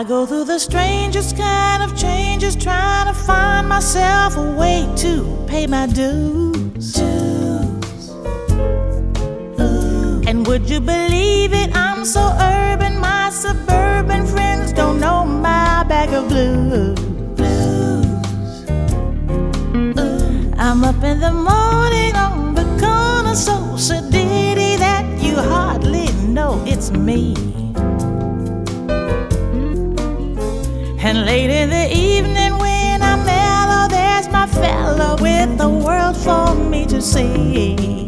I go through the strangest kind of changes, trying to find myself a way to pay my dues. And would you believe it, I'm so urban, my suburban friends don't know my bag of blues. I'm up in the morning on the corner, so sedity that you hardly know it's me. And late in the evening when I'm mellow, there's my fellow with the world for me to see.